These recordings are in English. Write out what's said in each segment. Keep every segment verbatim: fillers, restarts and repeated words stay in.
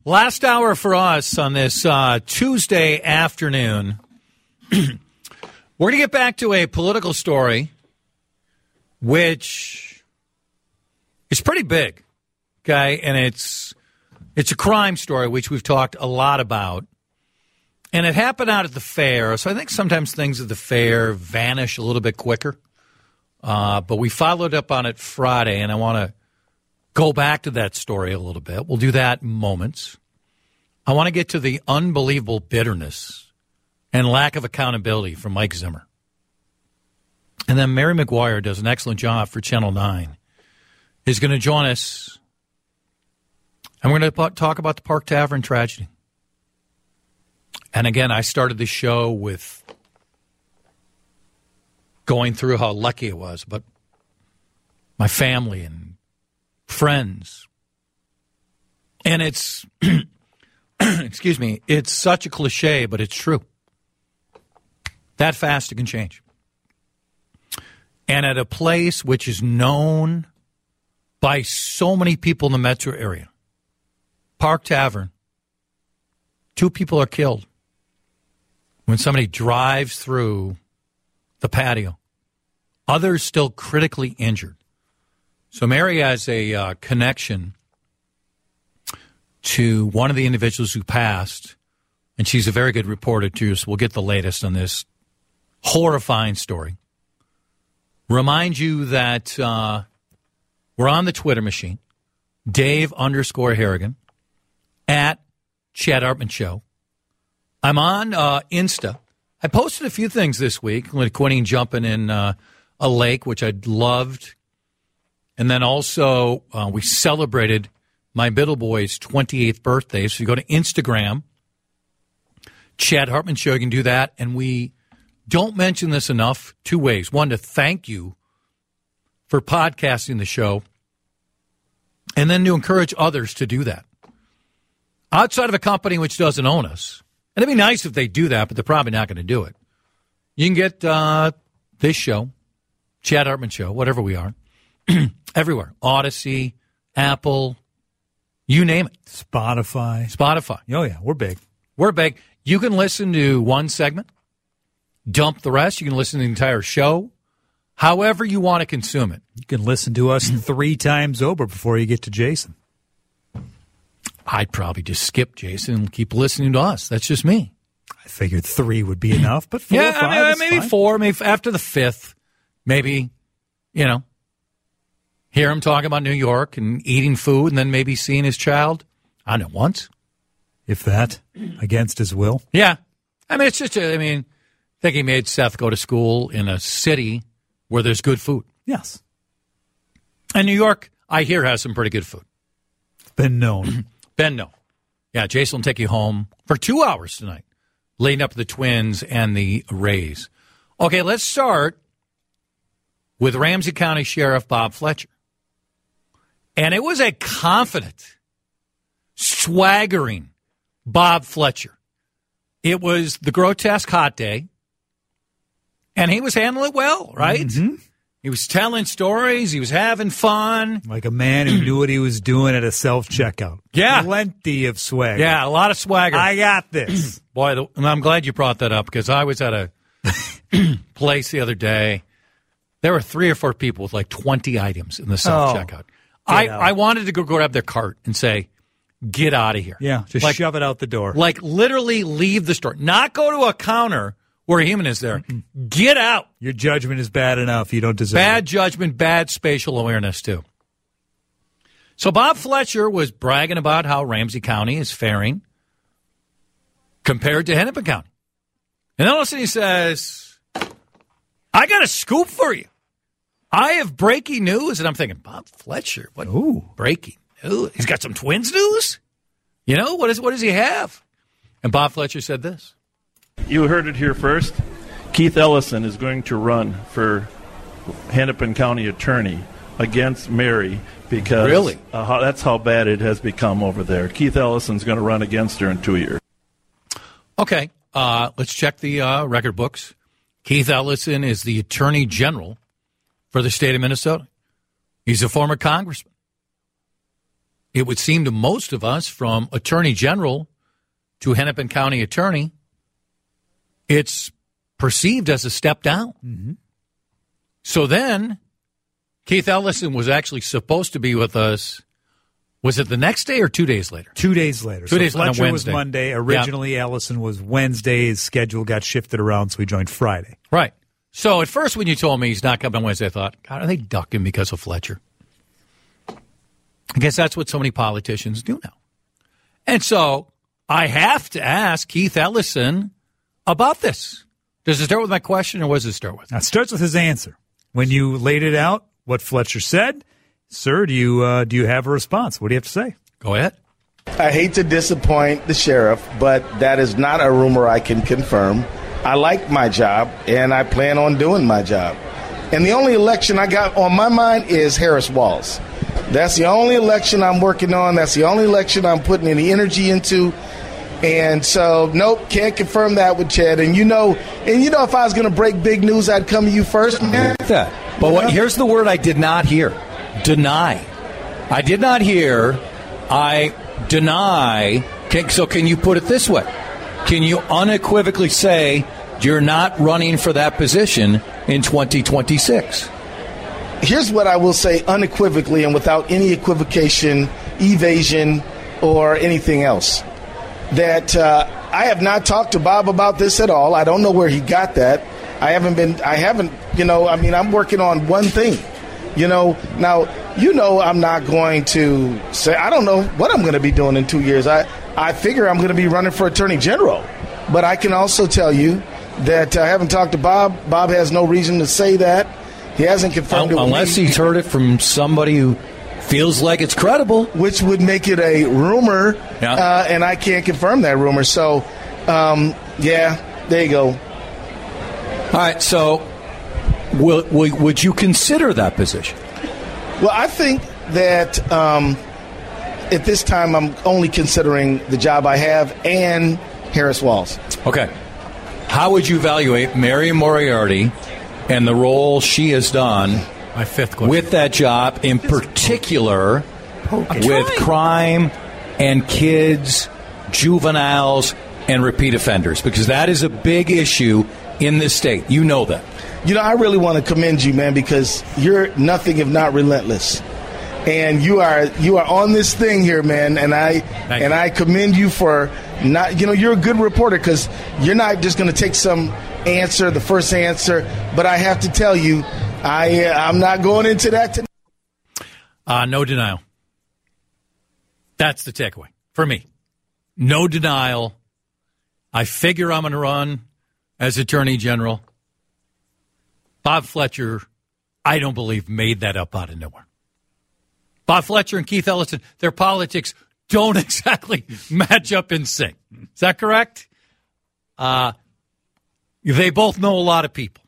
Last hour for us on this uh, Tuesday afternoon. We're going to get back to a political story, which is pretty big, okay? And it's it's a crime story, which we've talked a lot about. And it happened out at the fair, so I think sometimes things at the fair vanish a little bit quicker. Uh, but we followed up on it Friday, and I want to go back to that story a little bit. We'll do that in moments. I want to get to the unbelievable bitterness and lack of accountability from Mike Zimmer. And then Mary McGuire does an excellent job for Channel nine. Is going to join us, and we're going to talk about the Park Tavern tragedy. And again, I started the show with going through how lucky it was, but my family and friends. And it's, excuse me, it's such a cliche, but it's true. That fast it can change. And at a place which is known by so many people in the metro area, Park Tavern, two people are killed when somebody drives through the patio. Others still critically injured. So Mary has a uh, connection to one of the individuals who passed, and she's a very good reporter, too, so we'll get the latest on this horrifying story. Remind you that uh, we're on the Twitter machine, Dave underscore Harrigan, at Chad Hartman Show. I'm on uh, Insta. I posted a few things this week, including jumping in uh, a lake, which I loved. And then also uh, we celebrated my middle boy's twenty-eighth birthday. So you go to Instagram, Chad Hartman Show. You can do that. And we don't mention this enough. Two ways. One, to thank you for podcasting the show. And then to encourage others to do that. Outside of a company which doesn't own us. And it'd be nice if they do that, but they're probably not going to do it. You can get uh, this show, Chad Hartman Show, whatever we are. Everywhere. Odyssey, Apple, you name it. Spotify. Spotify. Oh, yeah, we're big. We're big. You can listen to one segment, dump the rest. You can listen to the entire show, however you want to consume it. You can listen to us three times over before you get to Jason. I'd probably just skip Jason and keep listening to us. That's just me. I figured three would be enough, but four yeah, or five I mean, is maybe fine. four, maybe after the fifth, maybe, you know, hear him talking about New York and eating food and then maybe seeing his child, I don't know, once. If that, against his will. Yeah. I mean, it's just, a, I mean, I think he made Seth go to school in a city where there's good food. Yes. And New York, I hear, has some pretty good food. Been known. Ben, no. Yeah, Jason will take you home for two hours tonight, leading up to the Twins and the Rays. Okay, let's start with Ramsey County Sheriff Bob Fletcher. And it was a confident, swaggering Bob Fletcher. It was the grotesque hot day, and he was handling it well, right? Mm-hmm. He was telling stories. He was having fun. Like a man who knew what he was doing at a self-checkout. Yeah. Plenty of swag. Yeah, a lot of swagger. I got this. Boy, the, and I'm glad you brought that up because I was at a place the other day. There were three or four people with like twenty items in the self-checkout. Oh, I, I wanted to go grab their cart and say, get out of here. Yeah, just like, shove it out the door. Like literally leave the store. Not go to a counter where a human is there. Mm-mm. Get out. Your judgment is bad enough. You don't deserve bad it. Bad judgment, bad spatial awareness, too. So Bob Fletcher was bragging about how Ramsey County is faring compared to Hennepin County. And then all of a sudden he says, I got a scoop for you. I have breaking news. And I'm thinking, Bob Fletcher, what Ooh. breaking news? He's got some Twins news? You know, what, is, what does he have? And Bob Fletcher said this. You heard it here first. Keith Ellison is going to run for Hennepin County Attorney against Mary because really? uh, how, that's how bad it has become over there. Keith Ellison's going to run against her in two years. Okay, uh, let's check the uh, record books. Keith Ellison is the Attorney General for the state of Minnesota. He's a former congressman. it would seem to most of us, from attorney general to Hennepin County attorney, it's perceived as a step down. Mm-hmm. So then Keith Ellison was actually supposed to be with us. Was it the next day or two days later? Two days later. Two so days on Fletcher Wednesday. was Monday. Originally, yeah. Ellison was Wednesday. His schedule got shifted around, so he joined Friday. Right. So at first when you told me he's not coming on Wednesday, I thought, God, are they ducking because of Fletcher? I guess that's what so many politicians do now. And so I have to ask Keith Ellison about this. Does it start with my question, or what does it start with? Now, it starts with his answer. When you laid it out, what Fletcher said, sir, do you uh, do you have a response? What do you have to say? Go ahead. I hate to disappoint the sheriff, but that is not a rumor I can confirm. I like my job, and I plan on doing my job. And the only election I got on my mind is Harris Walls. That's the only election I'm working on. That's the only election I'm putting any energy into. And so, nope, can't confirm that with Chad. And you know, and you know, if I was going to break big news, I'd come to you first. Man. That. But what, here's the word I did not hear: deny. I did not hear. I deny. Okay, so can you put it this way? Can you unequivocally say you're not running for that position in twenty twenty-six? Here's what I will say unequivocally and without any equivocation, evasion, or anything else. That uh, I have not talked to Bob about this at all. I don't know where he got that. I haven't been, I haven't, you know, I mean, I'm working on one thing. You know, now, you know, I'm not going to say, I don't know what I'm going to be doing in two years. I, I figure I'm going to be running for Attorney General. But I can also tell you that I haven't talked to Bob. Bob has no reason to say that. He hasn't confirmed um, it. Unless he's heard it from somebody who feels like it's credible. Which would make it a rumor, yeah. uh, and I can't confirm that rumor. So, um, yeah, there you go. All right, so will, will, would you consider that position? Well, I think that um, at this time I'm only considering the job I have and Harris Walls. Okay. How would you evaluate Mary Moriarty and the role she has done My fifth question. with that job, in particular with crime and kids, juveniles, and repeat offenders? Because that is a big issue in this state. You know that. You know, I really want to commend you, man, because you're nothing if not relentless. And you are you are on this thing here, man, and I Thank and you. I commend you for not, you know, you're a good reporter because you're not just going to take some answer, the first answer, but I have to tell you, I, uh, I'm not going into that tonight. Uh, no denial. That's the takeaway for me. No denial. I figure I'm going to run as Attorney General. Bob Fletcher, I don't believe, made that up out of nowhere. Bob Fletcher and Keith Ellison, their politics don't exactly match up in sync. Is that correct? Uh, they both know a lot of people.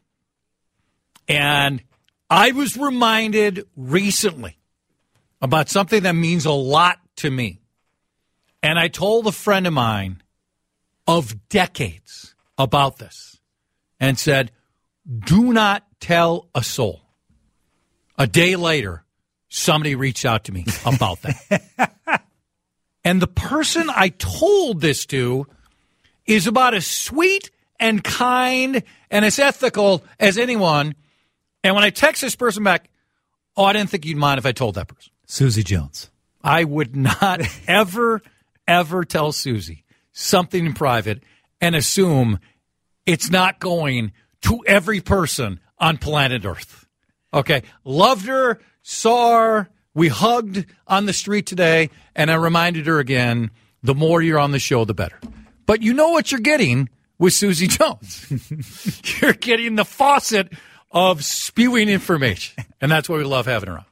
And I was reminded recently about something that means a lot to me. And I told a friend of mine of decades about this and said, do not tell a soul. A day later, somebody reached out to me about that. And the person I told this to is about as sweet and kind and as ethical as anyone. And when I text this person back, oh, I didn't think you'd mind if I told that person. Susie Jones. I would not ever, ever tell Susie something in private and assume it's not going to every person on planet Earth. Okay. Loved her, saw her, we hugged on the street today, and I reminded her again, the more you're on the show, the better. But you know what you're getting with Susie Jones. You're getting the faucet of spewing information, and that's why we love having her on.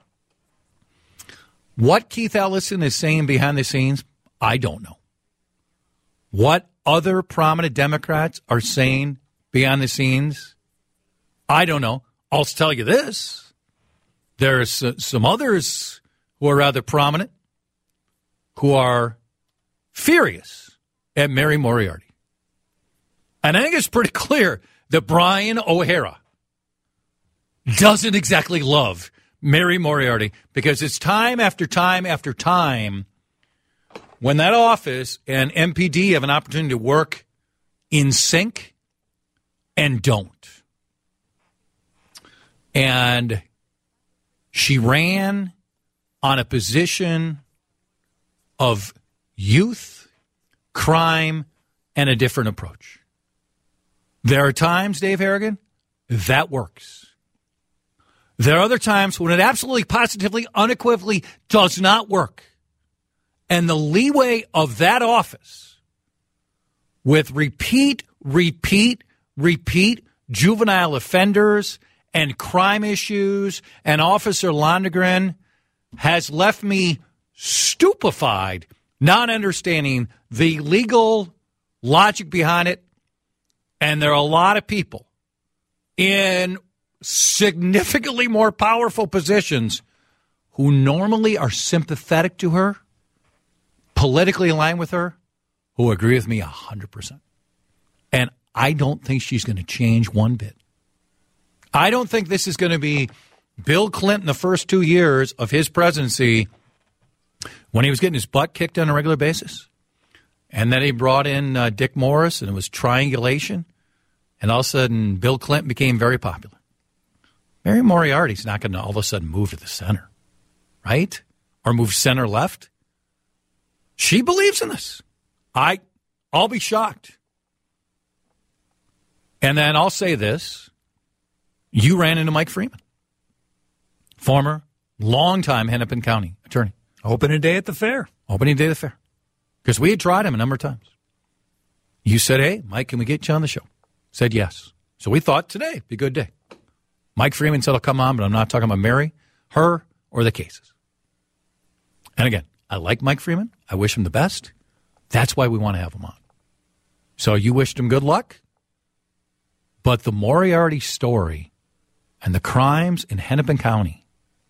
What Keith Ellison is saying behind the scenes, I don't know. What other prominent Democrats are saying behind the scenes, I don't know. I'll tell you this. There's some others who are rather prominent who are furious at Mary Moriarty. And I think it's pretty clear that Brian O'Hara doesn't exactly love Mary Moriarty, because it's time after time after time when that office and M P D have an opportunity to work in sync and don't. And she ran on a position of youth, crime, and a different approach. There are times, Dave Harrigan, that works. There are other times when it absolutely, positively, unequivocally does not work. And the leeway of that office with repeat, repeat, repeat juvenile offenders and crime issues and Officer Londegren has left me stupefied, not understanding the legal logic behind it. And there are a lot of people in significantly more powerful positions who normally are sympathetic to her, politically aligned with her, who agree with me one hundred percent. And I don't think she's going to change one bit. I don't think this is going to be Bill Clinton the first two years of his presidency when he was getting his butt kicked on a regular basis. And then he brought in uh, Dick Morris, and it was triangulation. And all of a sudden, Bill Clinton became very popular. Mary Moriarty's not going to all of a sudden move to the center, right? Or move center left. She believes in this. I, I'll be shocked. And then I'll say this. You ran into Mike Freeman, former, longtime Hennepin County attorney. Opening day at the fair. Opening day at the fair. Because we had tried him a number of times. You said, hey, Mike, can we get you on the show? Said yes. So we thought today would be a good day. Mike Freeman said he'll come on, but I'm not talking about Mary, her, or the cases. And again, I like Mike Freeman. I wish him the best. That's why we want to have him on. So you wished him good luck. But the Moriarty story and the crimes in Hennepin County,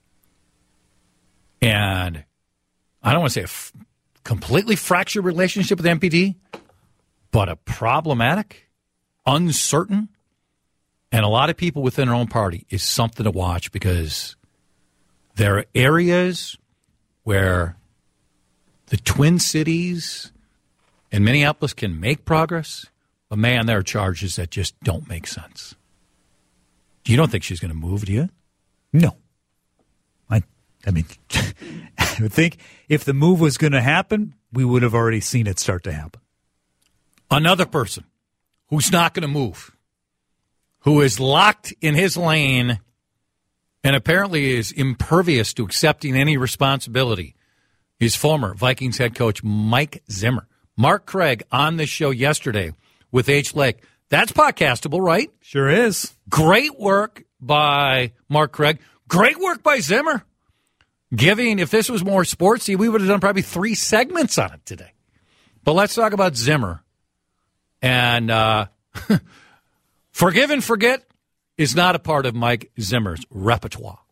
and I don't want to say a f- completely fractured relationship with M P D, but a problematic, uncertain, and a lot of people within our own party is something to watch, because there are areas where the Twin Cities and Minneapolis can make progress, but man, there are charges that just don't make sense. You don't think she's going to move, do you? No. I I mean, I would think if the move was going to happen, we would have already seen it start to happen. Another person who's not going to move, who is locked in his lane and apparently is impervious to accepting any responsibility, is former Vikings head coach Mike Zimmer. Mark Craig on this show yesterday with H. Lake. That's podcastable, right? Sure is. Great work by Mark Craig. Great work by Zimmer. Giving, if this was more sportsy, we would have done probably three segments on it today. But let's talk about Zimmer. And uh, forgive and forget is not a part of Mike Zimmer's repertoire.